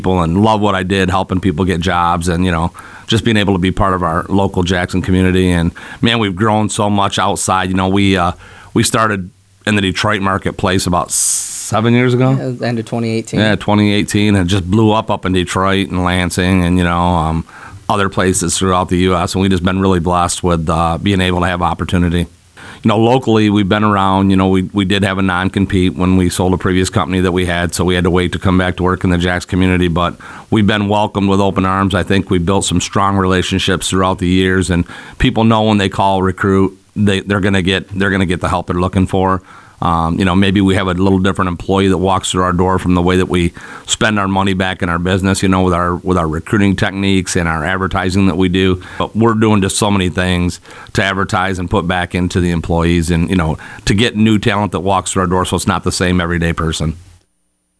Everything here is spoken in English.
and love what I did, helping people get jobs, and just being able to be part of our local Jackson community. And man, we've grown so much outside. We started in the Detroit marketplace about 7 years ago. Yeah, end of 2018. Yeah, 2018, and it just blew up in Detroit and Lansing, and other places throughout the U.S. And we've just been really blessed with being able to have opportunity. Locally, we've been around. We did have a non-compete when we sold a previous company that we had, so we had to wait to come back to work in the Jacks community. But we've been welcomed with open arms. I think we built some strong relationships throughout the years, and people know when they call recruit, they're going to get the help they're looking for. Maybe we have a little different employee that walks through our door from the way that we spend our money back in our business, with our recruiting techniques and our advertising that we do. But we're doing just so many things to advertise and put back into the employees, and, to get new talent that walks through our door so it's not the same everyday person.